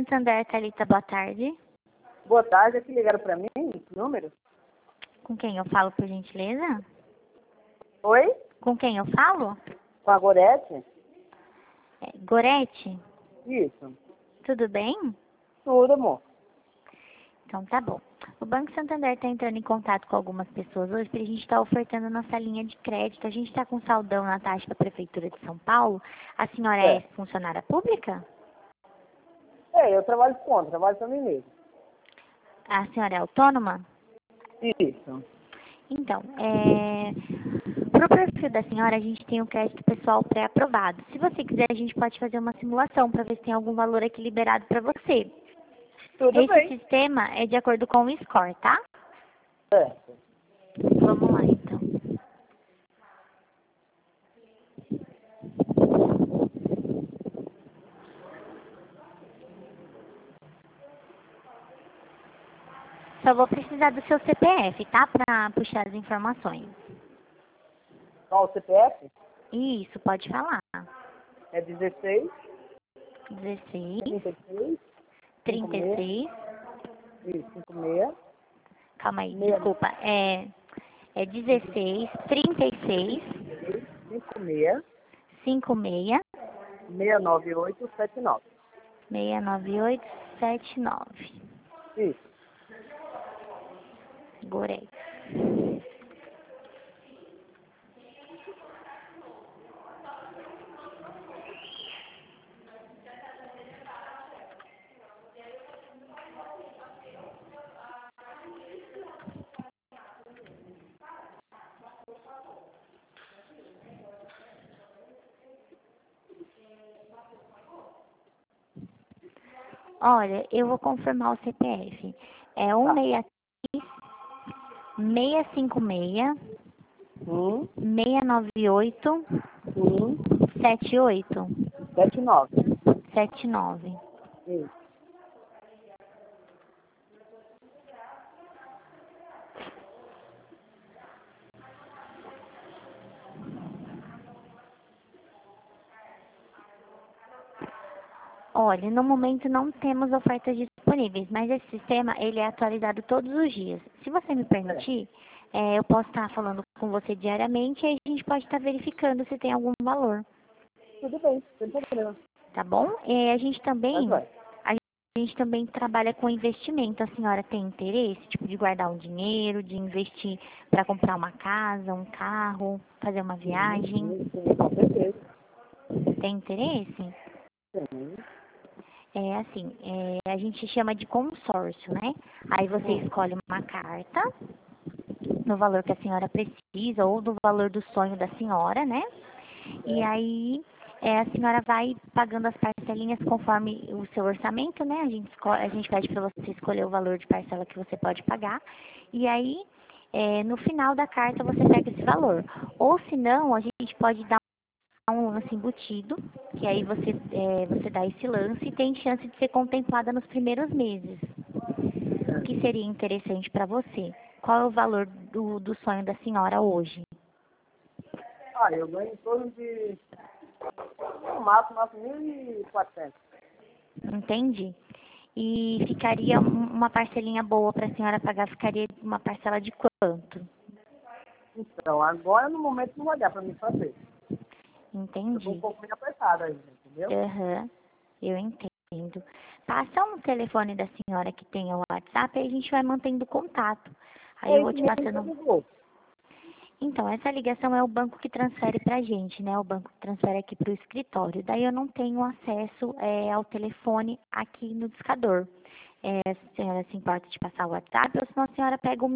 Santander, Thalita, boa tarde. Boa tarde, aqui ligaram para mim, esse número? Com quem eu falo, por gentileza? Oi? Com quem eu falo? Com a Gorete? Gorete, Isso. tudo bem? Tudo, amor. Então tá bom. O Banco Santander está entrando em contato com algumas pessoas hoje para a gente estar ofertando nossa linha de crédito. A gente está com saldão na taxa da Prefeitura de São Paulo. A senhora é funcionária pública? Eu trabalho para mim mesmo. A senhora é autônoma? Isso. Então, para o perfil da senhora, a gente tem o crédito pessoal pré-aprovado. Se você quiser, a gente pode fazer uma simulação para ver se tem algum valor aqui liberado para você. Tudo Esse bem. sistema é de acordo com o score, tá? Certo. Vamos lá, então. Só vou precisar do seu CPF, tá? Para puxar as informações. Qual o CPF? Isso, pode falar. É 16, 16, 36, 36. isso, 56, Calma aí, 6, desculpa. É 16, 36, 56, 56, 698, 79. 698, 79. Isso. Gorete. Olha, eu vou confirmar o CPF. É Tá. 163 656 1, 698 1, 78 79. 79. Isso. Olha, no momento não temos ofertas disponíveis, mas esse sistema ele é atualizado todos os dias. Se você me permitir, eu posso estar falando com você diariamente e aí a gente pode estar verificando se tem algum valor, Tudo bem, sem problema. tá bom? A gente Mas também vai. a gente também trabalha com investimento. A senhora tem interesse, tipo, de guardar um dinheiro, de investir para comprar uma casa, um carro, fazer uma viagem? Sim, com certeza. Tem interesse? Sim. É assim, a gente chama de consórcio, né? Aí você escolhe uma carta no valor que a senhora precisa ou do valor do sonho da senhora, né? E aí a senhora vai pagando as parcelinhas conforme o seu orçamento, né? A gente pede para você escolher o valor de parcela que você pode pagar. E aí, no final da carta, você pega esse valor. Ou se não, a gente pode dar um lance embutido, que aí você dá esse lance e tem chance de ser contemplada nos primeiros meses. O que seria interessante para você? Qual é o valor do sonho da senhora hoje? Eu ganho em torno de, no máximo 1.400. Entende? E ficaria uma parcelinha boa para a senhora pagar, ficaria uma parcela de quanto? Então, agora no momento não vai dar para mim fazer. Eu estou um Entendi. pouco meio apertado ainda, entendeu? Aham, eu entendo. Passa um telefone da senhora que tenha o WhatsApp e a gente vai mantendo contato. Aí eu É vou isso te mesmo que eu passando. vou. Então, essa ligação é o banco que transfere para a gente, né? O banco que transfere aqui para o escritório. Daí eu não tenho acesso ao telefone aqui no discador. A senhora se importa de passar o WhatsApp ou senão a senhora pega o